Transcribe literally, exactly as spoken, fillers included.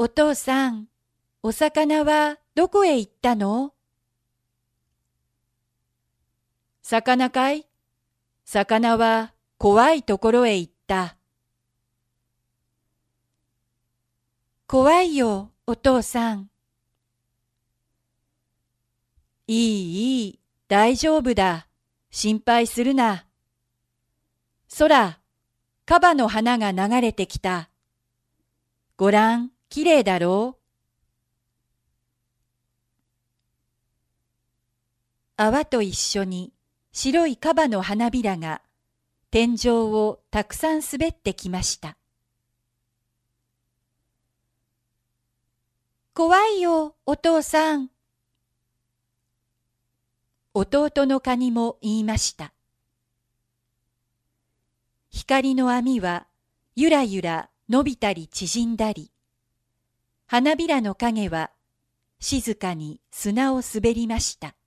お父さん、お魚はどこへ行ったの？ 魚かい？魚は怖いところへ行った。 怖いよ、お父さん。 いいいい、大丈夫だ。心配するな。そら、カバの花が流れてきた。ごらん、きれいだろう。 泡と一緒に白いカバの花びらが天井をたくさん滑ってきました。怖いよ、お父さん。弟のカニも言いました。光の網はゆらゆら伸びたり縮んだり、花びらの影は静かに砂を滑りました。